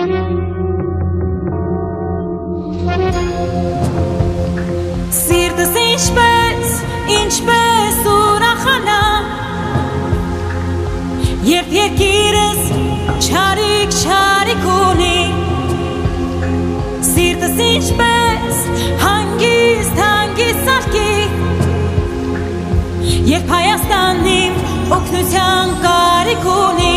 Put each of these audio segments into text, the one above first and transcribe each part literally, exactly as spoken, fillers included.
Սիրտս ինչպես, ինչպես ուրախանա, երբ երկիրս չարիք չարիք ունի, սիրտս ինչպես հանգիստ հանգիստ սարքի, երբ Հայաստանին օգնության կարիք ունի,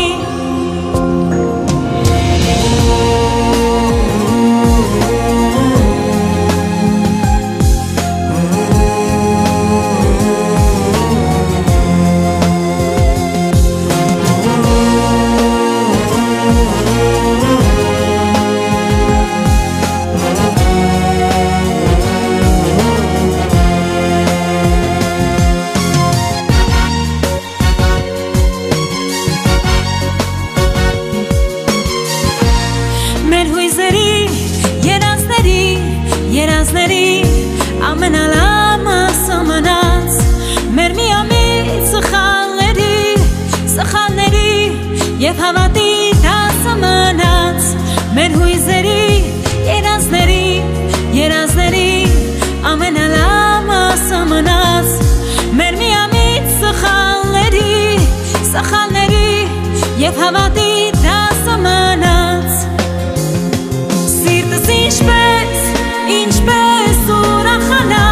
ամենալամը սմնած մեր միամիտ սխալների, սխալների և հավատի դասը մնաց մեր հույզերի, երազների, երազների ամենալամը սմնած մեր միամիտ սխալների, սխալների և հավատի դասը մնաց սիրտս ինչպես, ինչպես ուրախանա,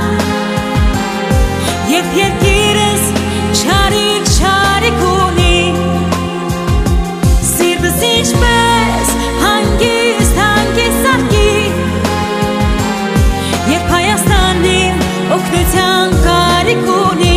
երբ երկիրս չարիք չարիք ունի, սիրտս ինչպես հանգիստ հանգիստ սարքի, երբ Հայաստանին օգնության կարիք ունի,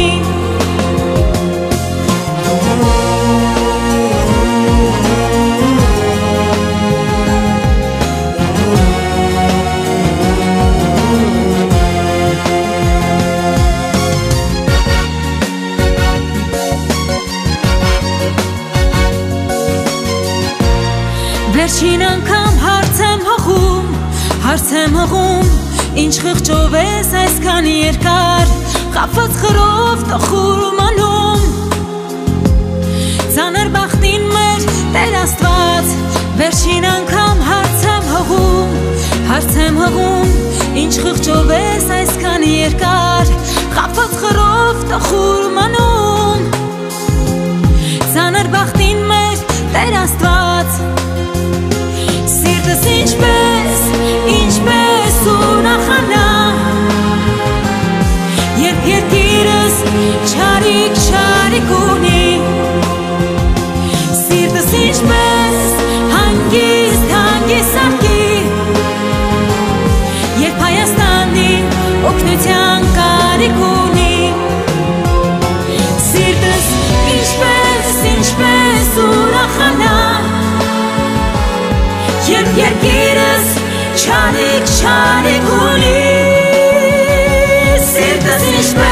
վերջին անգամ հարց եմ հողում, հարց եմ հողում, ինչ խղճով ես այսքան երկար, խաբված խրով տխուր մնում, ծանր բախտին մեր Տեր Աստված, վերջին անգամ հարց եմ հողում, հարց եմ հողում, ինչ խղճով ես այսքան երկար, խաբված խրով տխուր մնում, ծանր բախտին մեր Տեր Աստված, սիրտս ինչպես, ինչպես ուրախանա, երբ երկիրս չարիք չարիք ունի, սիրտս ինչպես հանգիստ հանգիստ սարքի, երբ Հայաստանին օգնության կարիք ունի, սիրտս ինչպես, ինչպես ուրախանա, երբ երկիրս չարիք չարիք ունի, սիրտս ինչպես